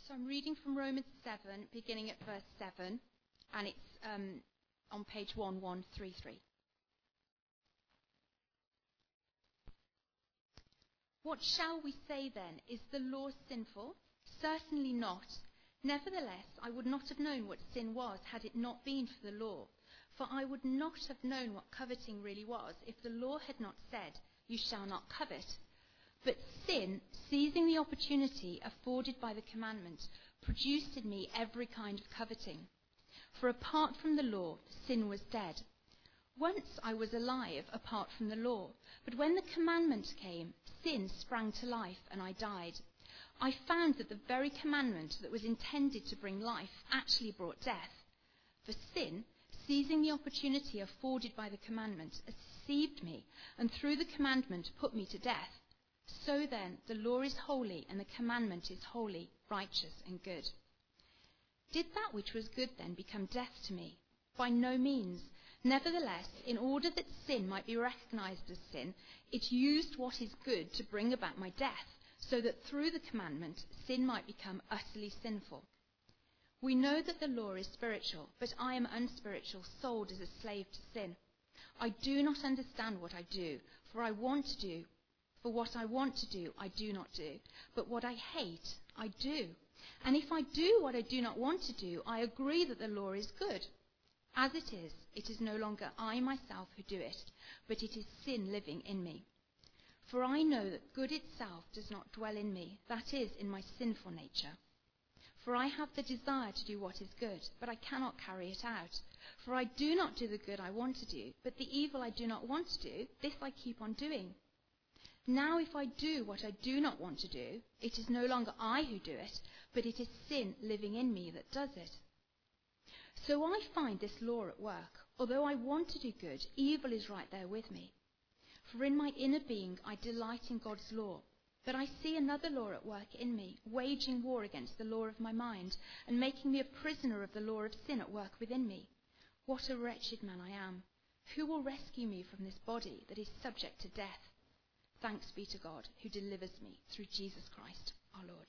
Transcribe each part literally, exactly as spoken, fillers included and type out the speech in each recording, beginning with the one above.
So I'm reading from Romans seven, beginning at verse seven, and it's um, on page one one three three. What shall we say then? Is the law sinful? Certainly not. Nevertheless, I would not have known what sin was had it not been for the law. For I would not have known what coveting really was if the law had not said, "You shall not covet." But sin, seizing the opportunity afforded by the commandment, produced in me every kind of coveting. For apart from the law, sin was dead. Once I was alive apart from the law, but when the commandment came, sin sprang to life and I died. I found that the very commandment that was intended to bring life actually brought death. For sin, seizing the opportunity afforded by the commandment, deceived me, and through the commandment put me to death. So then, the law is holy, and the commandment is holy, righteous, and good. Did that which was good then become death to me? By no means. Nevertheless, in order that sin might be recognized as sin, it used what is good to bring about my death, so that through the commandment, sin might become utterly sinful. We know that the law is spiritual, but I am unspiritual, sold as a slave to sin. I do not understand what I do, for I want to do. For what I want to do, I do not do. But what I hate, I do. And if I do what I do not want to do, I agree that the law is good. As it is, it is no longer I myself who do it, but it is sin living in me. For I know that good itself does not dwell in me, that is, in my sinful nature. For I have the desire to do what is good, but I cannot carry it out. For I do not do the good I want to do, but the evil I do not want to do, this I keep on doing. Now if I do what I do not want to do, it is no longer I who do it, but it is sin living in me that does it. So I find this law at work. Although I want to do good, evil is right there with me. For in my inner being I delight in God's law. But I see another law at work in me, waging war against the law of my mind, and making me a prisoner of the law of sin at work within me. What a wretched man I am! Who will rescue me from this body that is subject to death? Thanks be to God, who delivers me through Jesus Christ, our Lord.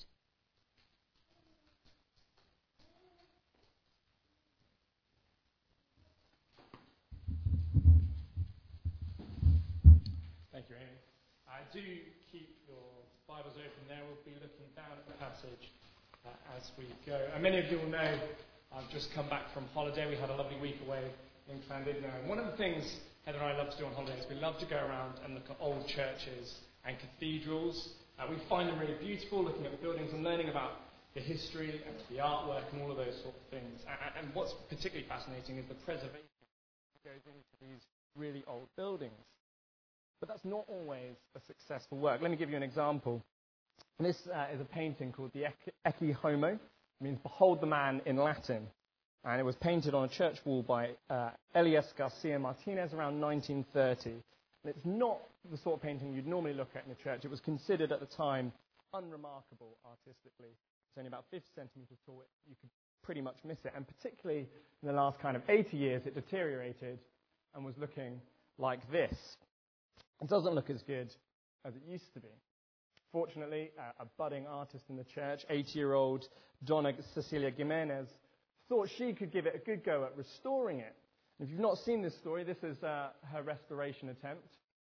Thank you, Amy. I do keep your Bibles open there. We'll be looking down at the passage uh, as we go. And many of you will know I've just come back from holiday. We had a lovely week away in Llandudno. And one of the things Heather and I love to do on holidays, we love to go around and look at old churches and cathedrals. Uh, we find them really beautiful, looking at the buildings and learning about the history and the artwork and all of those sort of things. And, and what's particularly fascinating is the preservation that goes into these really old buildings. But that's not always a successful work. Let me give you an example. This uh, is a painting called the Ecce Homo. It means behold the man in Latin. And it was painted on a church wall by uh, Elias Garcia Martinez around nineteen thirty. And it's not the sort of painting you'd normally look at in a church. It was considered at the time unremarkable artistically. It's only about fifty centimetres tall. You could pretty much miss it. And particularly in the last kind of eighty years, it deteriorated and was looking like this. It doesn't look as good as it used to be. Fortunately, uh, a budding artist in the church, eighty-year-old Donna Cecilia Jimenez, thought she could give it a good go at restoring it. If you've not seen this story, this is uh, her restoration attempt.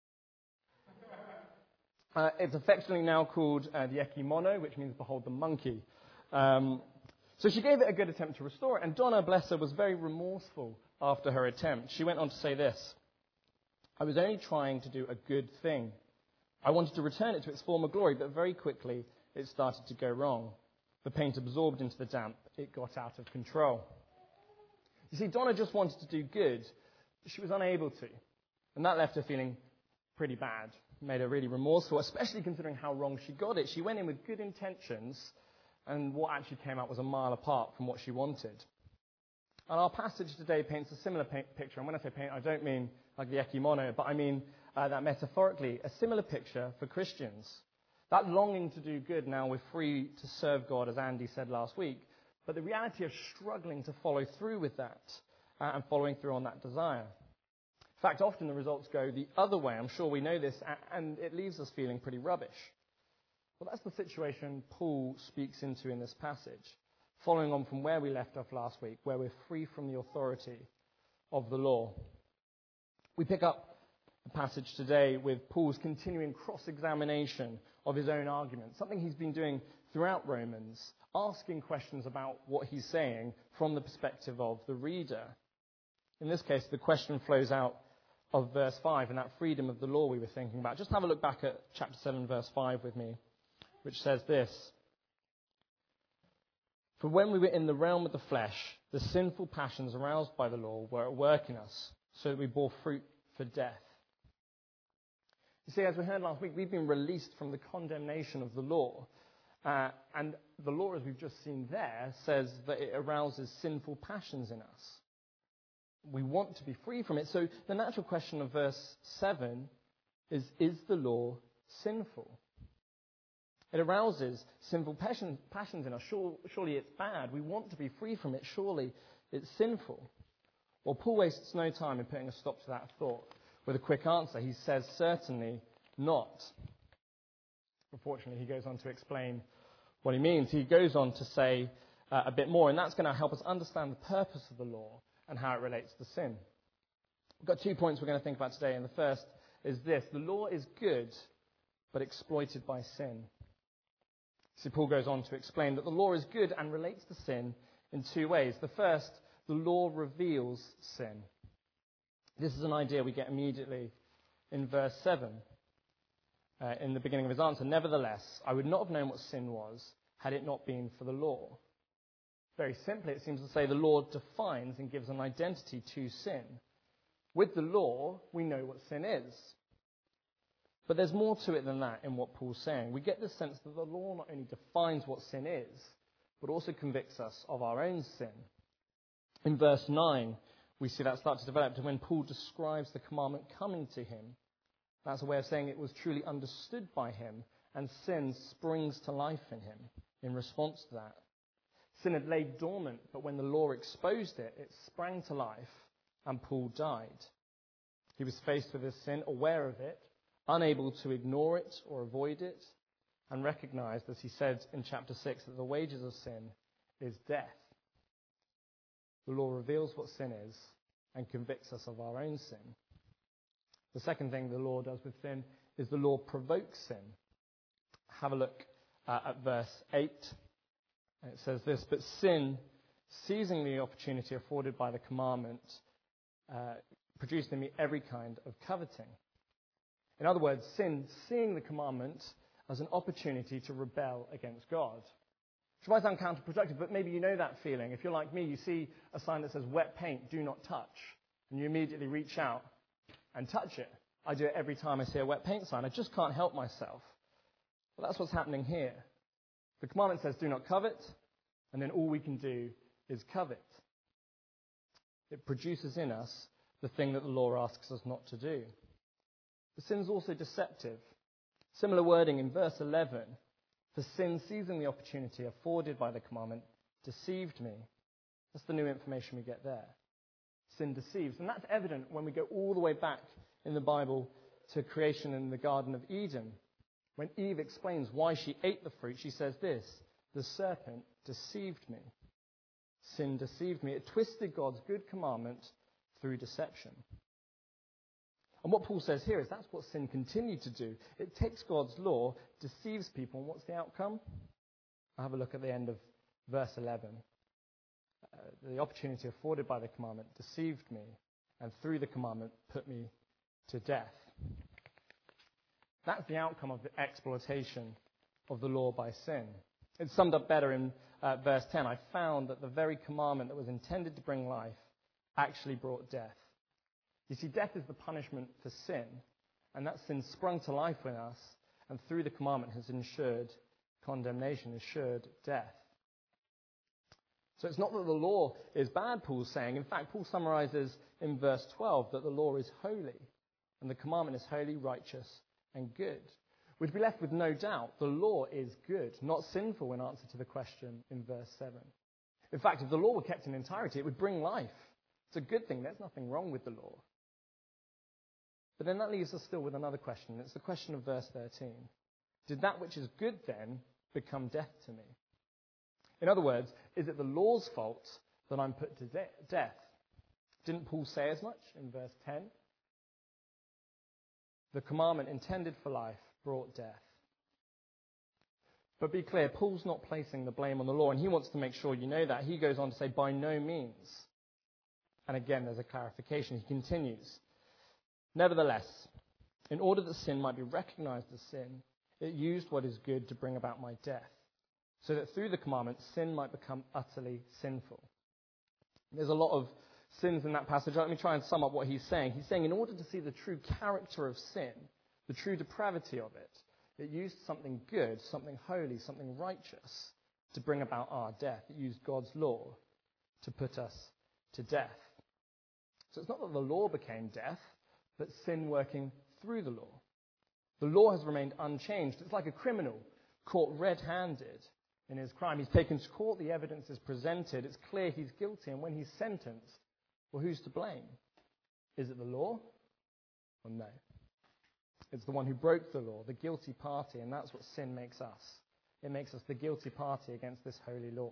Uh, it's affectionately now called uh, the Ecce Mono, which means behold the monkey. Um, so she gave it a good attempt to restore it, and Donna, bless her, was very remorseful after her attempt. She went on to say this: I was only trying to do a good thing. I wanted to return it to its former glory, but very quickly it started to go wrong. The paint absorbed into the damp. It got out of control. You see, Donna just wanted to do good, but she was unable to. And that left her feeling pretty bad. Made her really remorseful, especially considering how wrong she got it. She went in with good intentions, and what actually came out was a mile apart from what she wanted. And our passage today paints a similar paint picture. And when I say paint, I don't mean like the Ecce Mono, but I mean uh, that metaphorically, a similar picture for Christians. That longing to do good, now we're free to serve God, as Andy said last week, but the reality of struggling to follow through with that uh, and following through on that desire. In fact, often the results go the other way. I'm sure we know this, and it leaves us feeling pretty rubbish. Well, that's the situation Paul speaks into in this passage, following on from where we left off last week, where we're free from the authority of the law. We pick up the passage today with Paul's continuing cross-examination of his own argument, something he's been doing throughout Romans, asking questions about what he's saying from the perspective of the reader. In this case, the question flows out of verse five and that freedom of the law we were thinking about. Just have a look back at chapter seven, verse five with me, which says this: "For when we were in the realm of the flesh, the sinful passions aroused by the law were at work in us, so that we bore fruit for death." You see, as we heard last week, we've been released from the condemnation of the law. Uh, and the law, as we've just seen there, says that it arouses sinful passions in us. We want to be free from it. So the natural question of verse seven is, is the law sinful? It arouses sinful passion, passions in us. Sure, surely it's bad. We want to be free from it. Surely it's sinful. Well, Paul wastes no time in putting a stop to that thought with a quick answer. He says, certainly not. Unfortunately, he goes on to explain what he means. He goes on to say uh, a bit more, and that's going to help us understand the purpose of the law and how it relates to sin. We've got two points we're going to think about today, and the first is this: the law is good, but exploited by sin. See, Paul goes on to explain that the law is good and relates to sin in two ways. The first, the law reveals sin. This is an idea we get immediately in verse seven, uh, in the beginning of his answer. "Nevertheless, I would not have known what sin was had it not been for the law." Very simply, it seems to say the law defines and gives an identity to sin. With the law, we know what sin is. But there's more to it than that in what Paul's saying. We get the sense that the law not only defines what sin is, but also convicts us of our own sin. In verse nine, we see that start to develop. And when Paul describes the commandment coming to him, that's a way of saying it was truly understood by him, and sin springs to life in him in response to that. Sin had laid dormant, but when the law exposed it, it sprang to life, and Paul died. He was faced with his sin, aware of it, unable to ignore it or avoid it, and recognized, as he said in chapter six, that the wages of sin is death. The law reveals what sin is and convicts us of our own sin. The second thing the law does with sin is the law provokes sin. Have a look uh, at verse eight. And it says this: "But sin, seizing the opportunity afforded by the commandment, uh, produced in me every kind of coveting." In other words, sin, seeing the commandment as an opportunity to rebel against God. Which might sound counterproductive, but maybe you know that feeling. If you're like me, you see a sign that says wet paint, do not touch, and you immediately reach out and touch it. I do it every time I see a wet paint sign. I just can't help myself. But that's what's happening here. The commandment says do not covet, and then all we can do is covet. It produces in us the thing that the law asks us not to do. The sin is also deceptive. Similar wording in verse eleven. "For sin, seizing the opportunity afforded by the commandment, deceived me." That's the new information we get there. Sin deceives. And that's evident when we go all the way back in the Bible to creation in the Garden of Eden. When Eve explains why she ate the fruit, she says this: "The serpent deceived me." Sin deceived me. It twisted God's good commandment through deception. And what Paul says here is that's what sin continued to do. It takes God's law, deceives people, and what's the outcome? I'll have a look at the end of verse eleven. Uh, the opportunity afforded by the commandment deceived me, and through the commandment put me to death. That's the outcome of the exploitation of the law by sin. It's summed up better in uh, verse ten. "I found that the very commandment that was intended to bring life actually brought death." You see, death is the punishment for sin, and that sin sprung to life in us, and through the commandment has ensured condemnation, ensured death. So it's not that the law is bad, Paul's saying. In fact, Paul summarizes in verse twelve that the law is holy, and the commandment is holy, righteous, and good. We'd be left with no doubt the law is good, not sinful, in answer to the question in verse seven. In fact, if the law were kept in entirety, it would bring life. It's a good thing. There's nothing wrong with the law. But then that leaves us still with another question. It's the question of verse thirteen. Did that which is good then become death to me? In other words, is it the law's fault that I'm put to de- death? Didn't Paul say as much in verse ten? The commandment intended for life brought death. But be clear, Paul's not placing the blame on the law, and he wants to make sure you know that. He goes on to say, by no means. And again, there's a clarification. He continues. Nevertheless, in order that sin might be recognized as sin, it used what is good to bring about my death, so that through the commandment, sin might become utterly sinful. There's a lot of sins in that passage. Let me try and sum up what he's saying. He's saying in order to see the true character of sin, the true depravity of it, it used something good, something holy, something righteous to bring about our death. It used God's law to put us to death. So it's not that the law became death, but sin working through the law. The law has remained unchanged. It's like a criminal caught red-handed in his crime. He's taken to court, the evidence is presented, it's clear he's guilty, and when he's sentenced, well, who's to blame? Is it the law? Well, no. It's the one who broke the law, the guilty party, and that's what sin makes us. It makes us the guilty party against this holy law.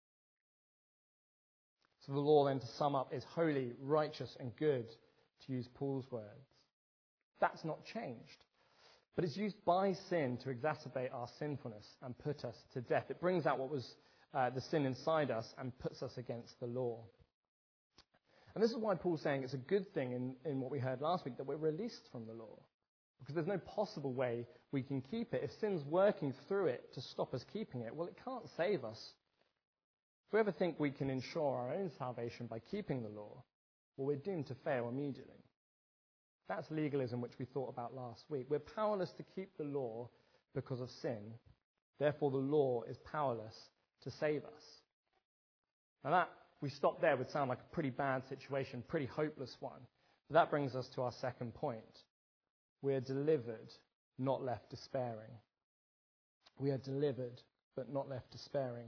So the law, then, to sum up, is holy, righteous, and good, to use Paul's words. That's not changed. But it's used by sin to exacerbate our sinfulness and put us to death. It brings out what was uh, the sin inside us and puts us against the law. And this is why Paul's saying it's a good thing in, in what we heard last week, that we're released from the law. Because there's no possible way we can keep it. If sin's working through it to stop us keeping it, well, it can't save us. If we ever think we can ensure our own salvation by keeping the law, well, we're doomed to fail immediately. That's legalism, which we thought about last week. We're powerless to keep the law because of sin. Therefore, the law is powerless to save us. Now that, we stop there, would sound like a pretty bad situation, pretty hopeless one. But that brings us to our second point. We are delivered, not left despairing. We are delivered, but not left despairing.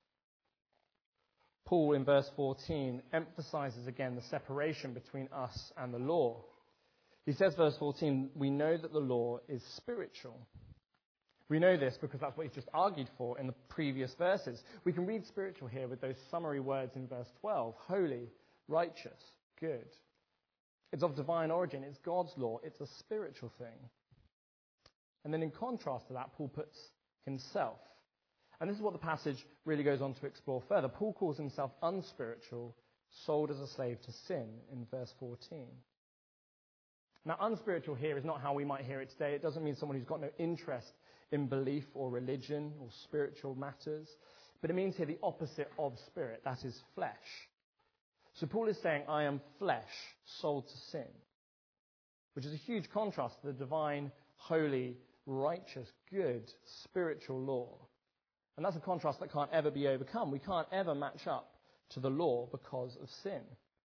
Paul, in verse fourteen, emphasizes again the separation between us and the law. He says, verse fourteen, we know that the law is spiritual. We know this because that's what he's just argued for in the previous verses. We can read spiritual here with those summary words in verse twelve, holy, righteous, good. It's of divine origin. It's God's law. It's a spiritual thing. And then in contrast to that, Paul puts himself. And this is what the passage really goes on to explore further. Paul calls himself unspiritual, sold as a slave to sin in verse fourteen. Now, unspiritual here is not how we might hear it today. It doesn't mean someone who's got no interest in belief or religion or spiritual matters. But it means here the opposite of spirit. That is flesh. So Paul is saying, I am flesh, sold to sin, which is a huge contrast to the divine, holy, righteous, good, spiritual law. And that's a contrast that can't ever be overcome. We can't ever match up to the law because of sin.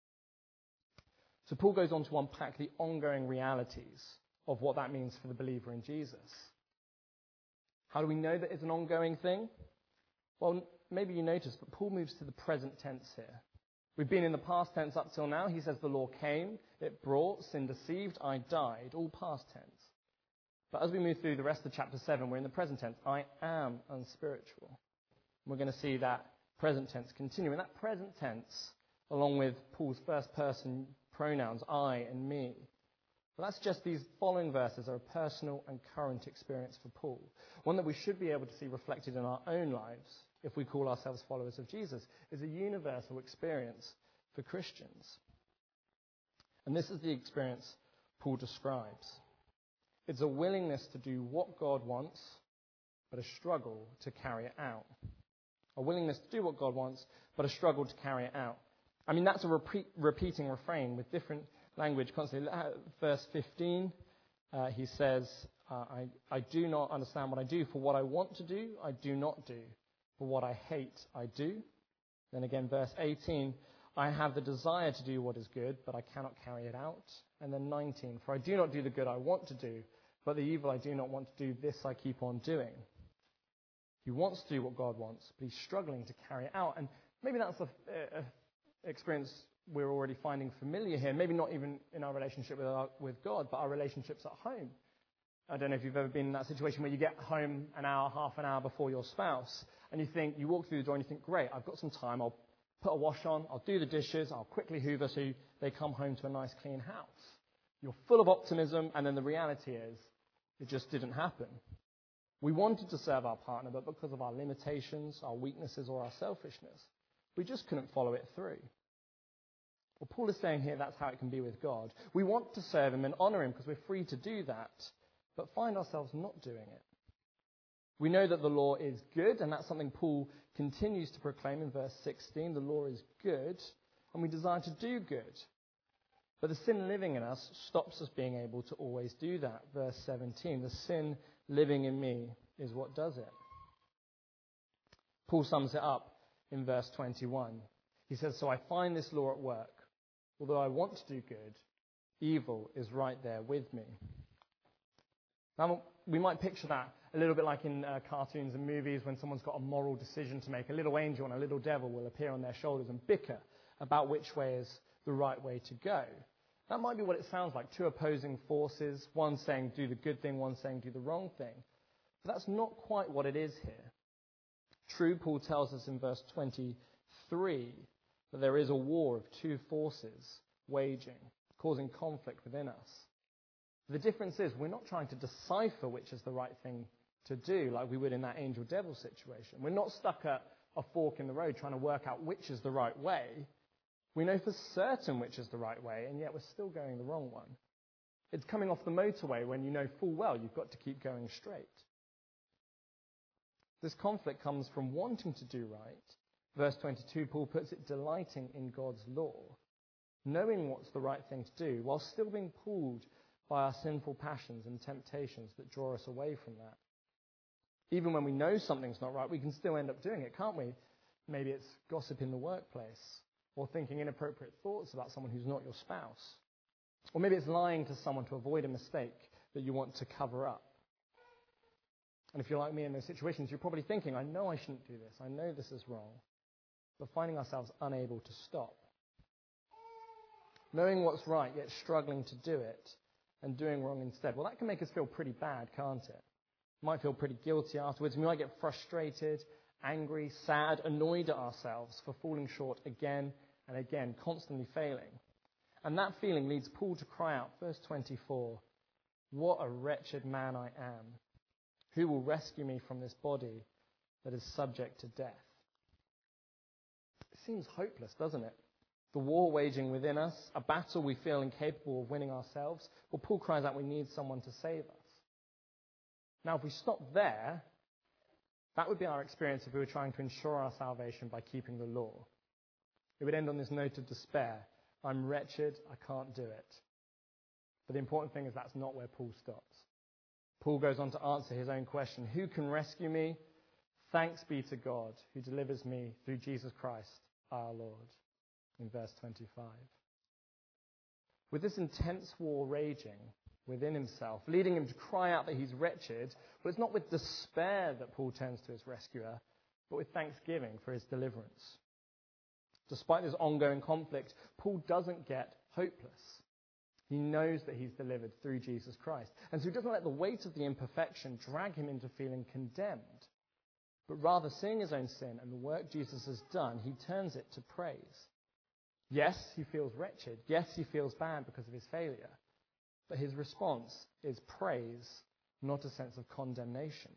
So Paul goes on to unpack the ongoing realities of what that means for the believer in Jesus. How do we know that it's an ongoing thing? Well, maybe you noticed, but Paul moves to the present tense here. We've been in the past tense up till now. He says the law came, it brought, sin deceived, I died, all past tense. But as we move through the rest of chapter seven, we're in the present tense. I am unspiritual. And we're going to see that present tense continue. And that present tense, along with Paul's first person pronouns, I and me, well, that's just these following verses are a personal and current experience for Paul. One that we should be able to see reflected in our own lives if we call ourselves followers of Jesus, is a universal experience for Christians. And this is the experience Paul describes. It's a willingness to do what God wants, but a struggle to carry it out. A willingness to do what God wants, but a struggle to carry it out. I mean, that's a repeat, repeating refrain with different language constantly. Verse fifteen, uh, he says, uh, I, I do not understand what I do. For what I want to do, I do not do. For what I hate, I do. Then again, verse eighteen, I have the desire to do what is good, but I cannot carry it out. And then nineteen, for I do not do the good I want to do, but the evil I do not want to do, this I keep on doing. He wants to do what God wants, but he's struggling to carry it out. And maybe that's an experience we're already finding familiar here. Maybe not even in our relationship with, our, with God, but our relationships at home. I don't know if you've ever been in that situation where you get home an hour, half an hour before your spouse, and you think, you walk through the door and you think, great, I've got some time, I'll put a wash on, I'll do the dishes, I'll quickly hoover so they come home to a nice clean house. You're full of optimism, and then the reality is, it just didn't happen. We wanted to serve our partner, but because of our limitations, our weaknesses, or our selfishness, we just couldn't follow it through. Well, Paul is saying here that's how it can be with God. We want to serve him and honor him because we're free to do that, but find ourselves not doing it. We know that the law is good, and that's something Paul continues to proclaim in verse sixteen. The law is good, and we desire to do good. But the sin living in us stops us being able to always do that. Verse seventeen, the sin living in me is what does it. Paul sums it up in verse twenty-one. He says, so I find this law at work. Although I want to do good, evil is right there with me. Now, we might picture that a little bit like in uh, cartoons and movies when someone's got a moral decision to make. A little angel and a little devil will appear on their shoulders and bicker about which way is the right way to go. That might be what it sounds like, two opposing forces, one saying do the good thing, one saying do the wrong thing. But that's not quite what it is here. True, Paul tells us in verse twenty-three that there is a war of two forces waging, causing conflict within us. The difference is we're not trying to decipher which is the right thing to do like we would in that angel-devil situation. We're not stuck at a fork in the road trying to work out which is the right way. We know for certain which is the right way, and yet we're still going the wrong one. It's coming off the motorway when you know full well you've got to keep going straight. This conflict comes from wanting to do right. Verse twenty-two, Paul puts it, delighting in God's law, knowing what's the right thing to do, while still being pulled by our sinful passions and temptations that draw us away from that. Even when we know something's not right, we can still end up doing it, can't we? Maybe it's gossip in the workplace, or thinking inappropriate thoughts about someone who's not your spouse. Or maybe it's lying to someone to avoid a mistake that you want to cover up. And if you're like me in those situations, you're probably thinking, I know I shouldn't do this. I know this is wrong. But finding ourselves unable to stop. Knowing what's right, yet struggling to do it, and doing wrong instead. Well, that can make us feel pretty bad, can't it? We might feel pretty guilty afterwards. We might get frustrated, angry, sad, annoyed at ourselves for falling short again and again, constantly failing. And that feeling leads Paul to cry out, verse twenty-four, what a wretched man I am. Who will rescue me from this body that is subject to death? It seems hopeless, doesn't it? The war waging within us, a battle we feel incapable of winning ourselves. Well, Paul cries out we need someone to save us. Now, if we stop there, that would be our experience if we were trying to ensure our salvation by keeping the law. It would end on this note of despair. I'm wretched, I can't do it. But the important thing is that's not where Paul stops. Paul goes on to answer his own question. Who can rescue me? Thanks be to God who delivers me through Jesus Christ, our Lord. In verse twenty-five. With this intense war raging within himself, leading him to cry out that he's wretched, but it's not with despair that Paul turns to his rescuer, but with thanksgiving for his deliverance. Despite this ongoing conflict, Paul doesn't get hopeless. He knows that he's delivered through Jesus Christ. And so he doesn't let the weight of the imperfection drag him into feeling condemned. But rather, seeing his own sin and the work Jesus has done, he turns it to praise. Yes, he feels wretched. Yes, he feels bad because of his failure. But his response is praise, not a sense of condemnation.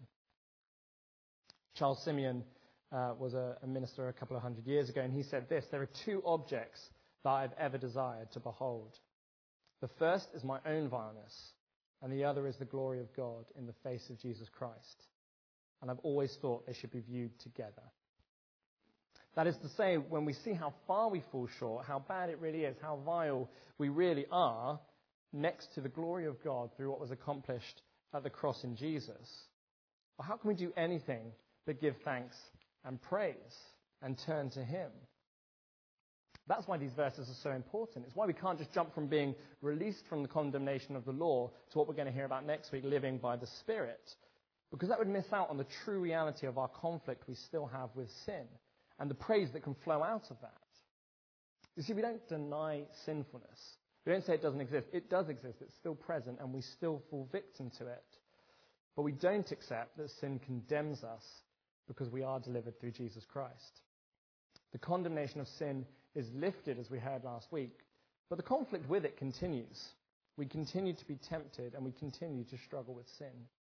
Charles Simeon uh, was a, a minister a couple of hundred years ago, and he said this, there are two objects that I've ever desired to behold. The first is my own vileness, and the other is the glory of God in the face of Jesus Christ. And I've always thought they should be viewed together. That is to say, when we see how far we fall short, how bad it really is, how vile we really are, next to the glory of God through what was accomplished at the cross in Jesus, well, how can we do anything but give thanks and praise and turn to him? That's why these verses are so important. It's why we can't just jump from being released from the condemnation of the law to what we're going to hear about next week, living by the Spirit. Because that would miss out on the true reality of our conflict we still have with sin and the praise that can flow out of that. You see, we don't deny sinfulness. We don't say it doesn't exist. It does exist. It's still present, and we still fall victim to it. But we don't accept that sin condemns us because we are delivered through Jesus Christ. The condemnation of sin is lifted, as we heard last week, but the conflict with it continues. We continue to be tempted and we continue to struggle with sin.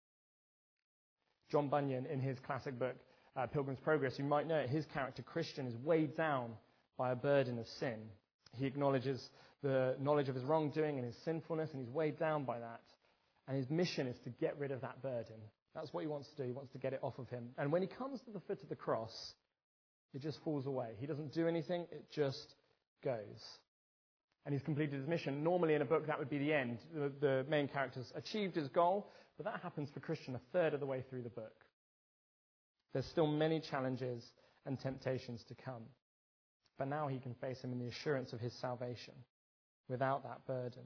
John Bunyan, in his classic book, uh, Pilgrim's Progress, you might know it, his character Christian is weighed down by a burden of sin. He acknowledges the knowledge of his wrongdoing and his sinfulness, and he's weighed down by that. And his mission is to get rid of that burden. That's what he wants to do. He wants to get it off of him. And when he comes to the foot of the cross, it just falls away. He doesn't do anything. It just goes. And he's completed his mission. Normally in a book, that would be the end. The, the main character's achieved his goal, but that happens for Christian a third of the way through the book. There's still many challenges and temptations to come. But now he can face him in the assurance of his salvation without that burden.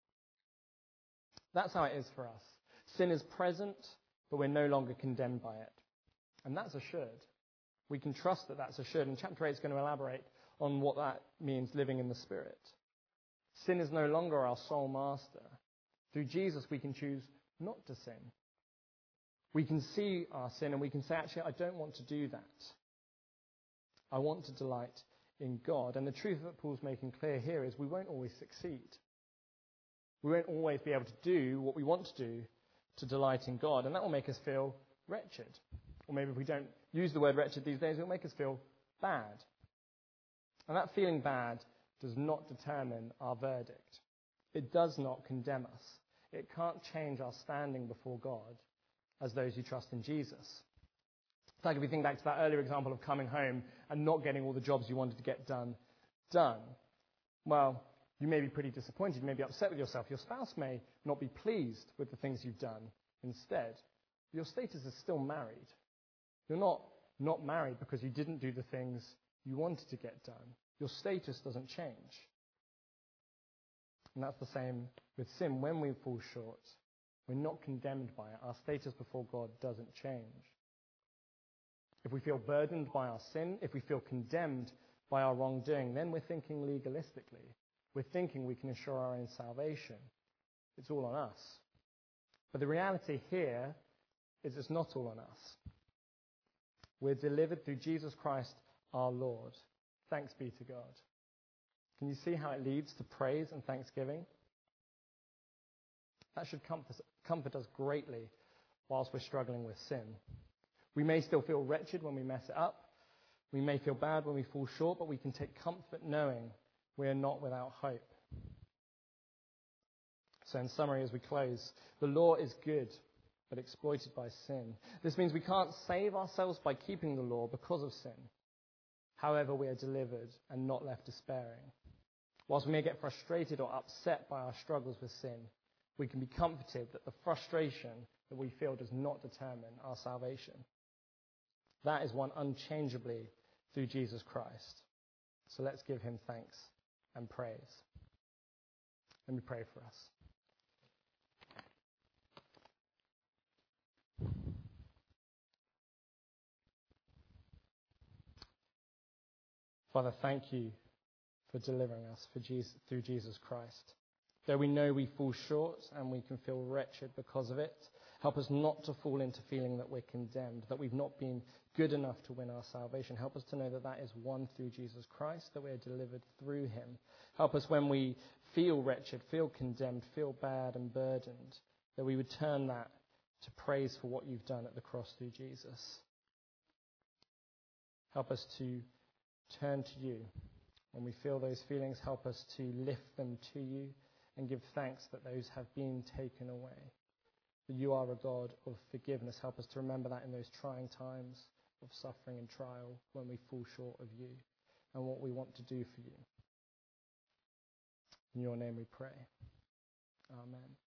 That's how it is for us. Sin is present, but we're no longer condemned by it. And that's assured. We can trust that that's assured. And chapter eight is going to elaborate on what that means living in the Spirit. Sin is no longer our sole master. Through Jesus, we can choose not to sin. We can see our sin and we can say, actually, I don't want to do that. I want to delight in God. And the truth that Paul's making clear here is we won't always succeed. We won't always be able to do what we want to do to delight in God. And that will make us feel wretched. Or maybe if we don't use the word wretched these days, it will make us feel bad. And that feeling bad does not determine our verdict. It does not condemn us. It can't change our standing before God as those who trust in Jesus. It's like if we think back to that earlier example of coming home and not getting all the jobs you wanted to get done, done. Well, you may be pretty disappointed, you may be upset with yourself. Your spouse may not be pleased with the things you've done. Instead, your status is still married. You're not not married because you didn't do the things you wanted to get done. Your status doesn't change. And that's the same with sin. When we fall short, we're not condemned by it. Our status before God doesn't change. If we feel burdened by our sin, if we feel condemned by our wrongdoing, then we're thinking legalistically. We're thinking we can assure our own salvation. It's all on us. But the reality here is it's not all on us. We're delivered through Jesus Christ our Lord. Thanks be to God. Can you see how it leads to praise and thanksgiving? That should comfort, comfort us greatly whilst we're struggling with sin. We may still feel wretched when we mess it up. We may feel bad when we fall short, but we can take comfort knowing we are not without hope. So in summary, as we close, the law is good, but exploited by sin. This means we can't save ourselves by keeping the law because of sin. However, we are delivered and not left despairing. Whilst we may get frustrated or upset by our struggles with sin, we can be comforted that the frustration that we feel does not determine our salvation. That is won unchangeably through Jesus Christ. So let's give him thanks and praise. Let me pray for us. Father, thank you for delivering us for Jesus, through Jesus Christ. Though we know we fall short and we can feel wretched because of it, help us not to fall into feeling that we're condemned, that we've not been good enough to win our salvation. Help us to know that that is won through Jesus Christ, that we are delivered through him. Help us when we feel wretched, feel condemned, feel bad and burdened, that we would turn that to praise for what you've done at the cross through Jesus. Help us to turn to you. When we feel those feelings, help us to lift them to you and give thanks that those have been taken away. That you are a God of forgiveness. Help us to remember that in those trying times of suffering and trial when we fall short of you and what we want to do for you. In your name we pray. Amen.